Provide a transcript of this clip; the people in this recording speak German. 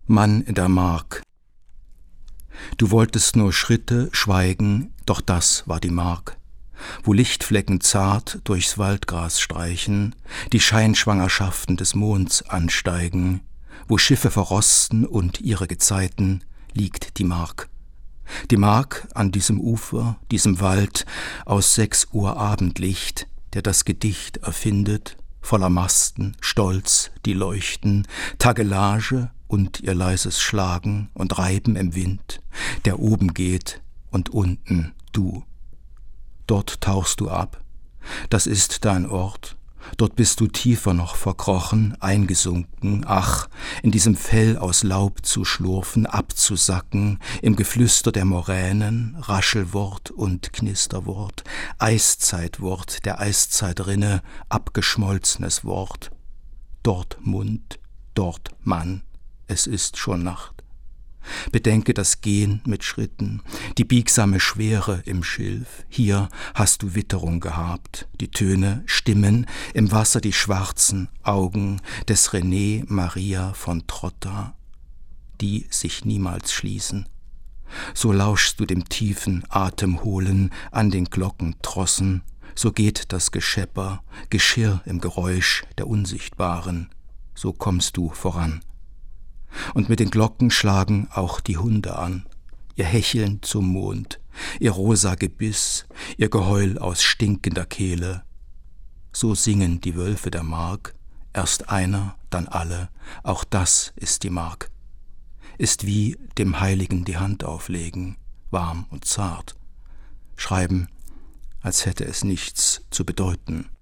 Mann in der Mark. Du wolltest nur Schritte, Schweigen, doch das war die Mark, wo Lichtflecken zart durchs Waldgras streichen, die Scheinschwangerschaften des Monds ansteigen, wo Schiffe verrosten und ihre Gezeiten, liegt die Mark. Die Mark an diesem Ufer, diesem Wald aus 6 Uhr Abendlicht, der das Gedicht erfindet, voller Masten, Stolz, die leuchten, Tagelage und ihr leises Schlagen und Reiben im Wind, der oben geht und unten du. Dort tauchst du ab, das ist dein Ort, dort bist du tiefer noch verkrochen, eingesunken, ach, in diesem Fell aus Laub zu schlurfen, abzusacken, im Geflüster der Moränen, Raschelwort und Knisterwort, Eiszeitwort der Eiszeitrinne, abgeschmolzenes Wort. Dort Mund, dort Mann, es ist schon Nacht. Bedenke das Gehen mit Schritten, die biegsame Schwere im Schilf. Hier hast du Witterung gehabt, die Töne, Stimmen, im Wasser die schwarzen Augen des René Maria von Trotta, die sich niemals schließen. So lauschst du dem tiefen Atemholen an den Glockentrossen, so geht das Geschepper, Geschirr im Geräusch der Unsichtbaren, so kommst du voran. Und mit den Glocken schlagen auch die Hunde an, ihr Hecheln zum Mond, ihr rosa Gebiss, ihr Geheul aus stinkender Kehle. So singen die Wölfe der Mark, erst einer, dann alle, auch das ist die Mark. Ist wie dem Heiligen die Hand auflegen, warm und zart. Schreiben, als hätte es nichts zu bedeuten.